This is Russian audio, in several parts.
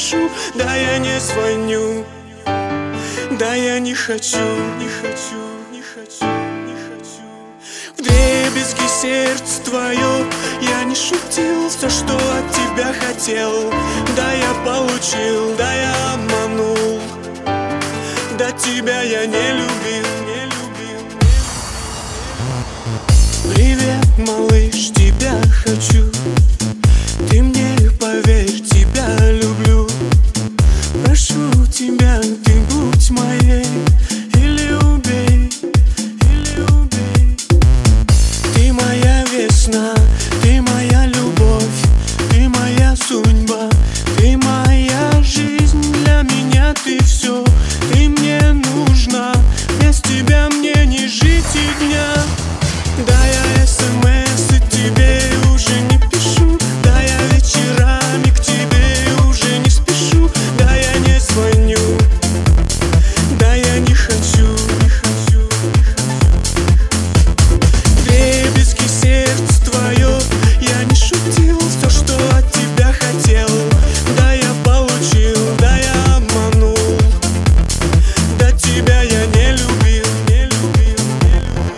пишу, да я не звоню, да я не хочу, не хочу, не хочу, не хочу. Вдребезги сердце твое, я не шутил, все, что от тебя хотел, да я получил, да я обманул, да тебя я не любил, не любил. Привет, малыш, тебя хочу, ты мне поверь, тебя люблю. Прошу тебя, ты будь моей, или убей, или убей. Ты моя весна, ты моя любовь, ты моя судьба, ты моя жизнь, для меня ты все, ты мне нужна, без тебя мне не жить и дня. Да я СМС тебе уже не пишу, да я вечерами к тебе уже не спешу, да я не звоню, да я не хочу, не хочу, не хочу. Вдребезги сердце твое, я не шутил, все, что от тебя хотел, да я получил, да я обманул, да тебя я не любил, не любил, не любил.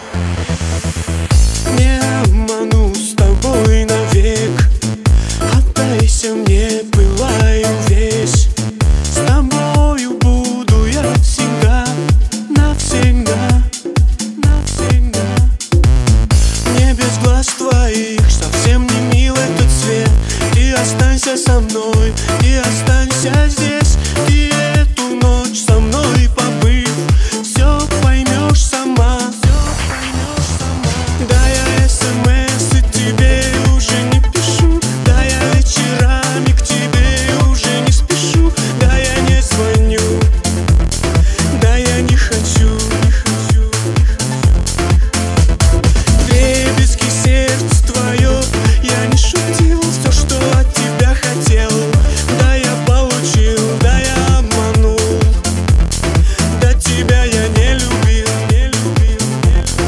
Не обману с тобой навек, отдайся мне, пылаю весь. С тобою буду я всегда, навсегда, навсегда. Мне без глаз твоих совсем не мил этот свет. Ты останься со мной, ты останься здесь. Ты эту ночь со мной побыв, все поймешь сама, все поймешь сама. Да я СМС тебе уже не пишу, да я вечерами к тебе уже не спешу, да я не звоню, да я не хочу, не хочу, не хочу. Вдребезги сердце твое, я не шутил, все, что от тебя хотел, да я получил, да я обманул, да тебя я не любил, не любил, не любил.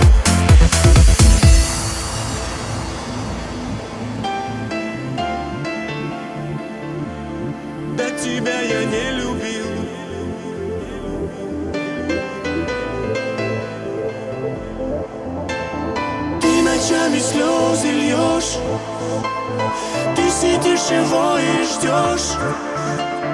Да тебя я не любил. Ты ночами слезы льешь, ты сидишь его и ждешь.